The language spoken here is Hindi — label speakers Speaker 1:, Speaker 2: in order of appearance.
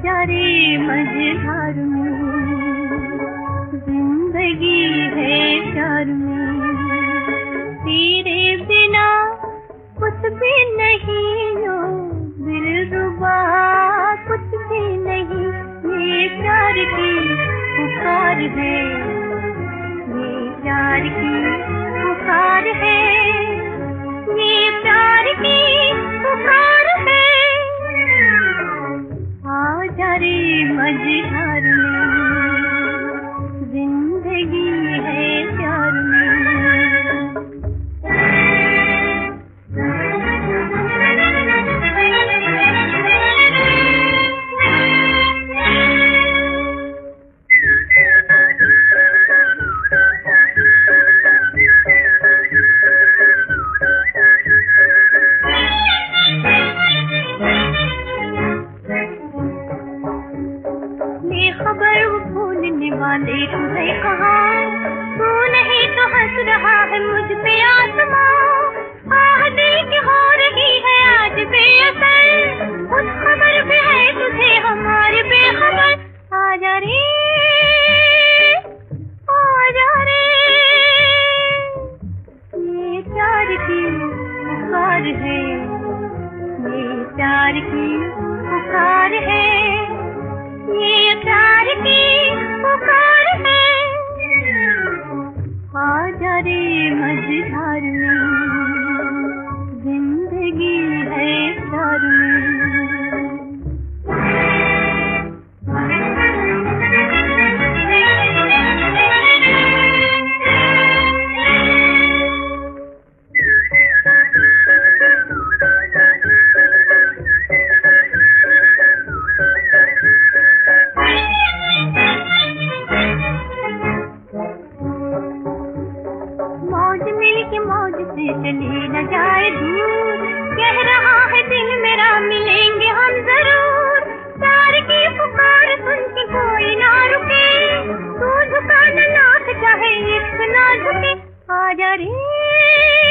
Speaker 1: जा रे मझधार में, जिंदगी है प्यार में, तेरे बिना कुछ भी नहीं हो, दिलरुबा कुछ भी नहीं। ये प्यार की पुकार है, ये प्यार की पुकार है, ये प्यार की पुकार है। आजा रे मझधार में, जिंदगी है प्यार में। खबर वो भूलने वाले तुझे कहा, तू नहीं तो हंस रहा है मुझ पे आसमां। आह दिल की हो रही है आज बेअसर, उस खबर पे है तुझे हमारी बेखबर। आजा रे आजा रे, ये प्यार की पुकार है, ये प्यार की पुकार है, ये प्यार की पुकार है। आजा रे मझधार में, जिंदगी है प्यार में। मौज मिल के मौज से चली न जाए दूर, कह रहा है दिल मेरा मिलेंगे हम जरूर। प्यार की पुकार सुन के कोई ना रुके, तू झुका न लाख चाहे इश्क ना झुके। आजा रे